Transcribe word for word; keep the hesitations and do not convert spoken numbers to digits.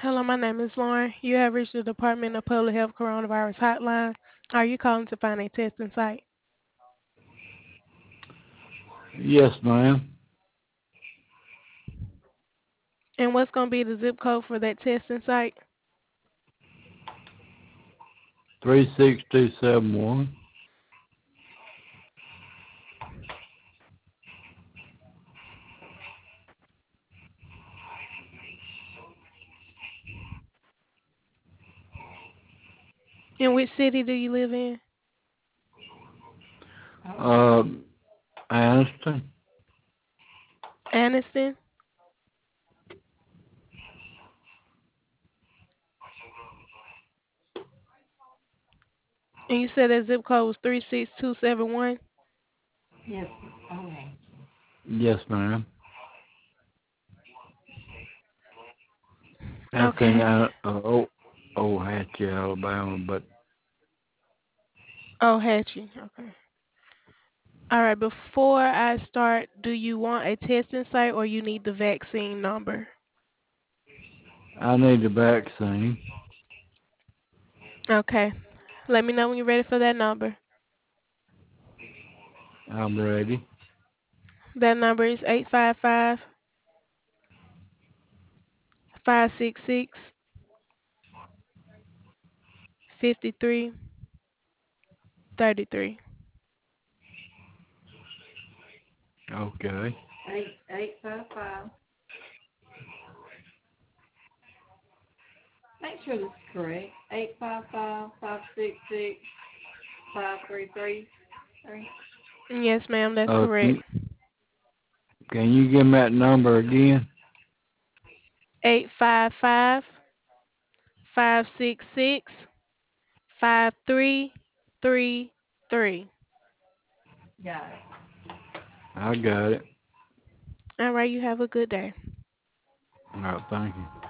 Hello, my name is Lauren. You have reached the Department of Public Health Coronavirus Hotline. Are you calling to find a testing site? Yes, ma'am. And what's going to be the zip code for that testing site? Three six two seven one. In which city do you live in? Uh, Aniston. Anniston? And you said that zip code was three six two seven one? Yes. Okay. Yes, ma'am. That's in Okay. uh, uh, oh, Ohatchee, Alabama. But Oh, Hatchie. Okay. All right. Before I start, do you want a testing site or you need the vaccine number? I need the vaccine. Okay. Let me know when you're ready for that number. I'm ready. That number is eight five five, five six six, five three three three. Okay. Eight eight five five. Make sure this is correct. Eight five five five six six five three three three. Yes, ma'am, that's Uh, can correct. you, can you give me that number again? Eight five five, five six six, five three three three. Got it. I got it. All right, you have a good day. All right, thank you.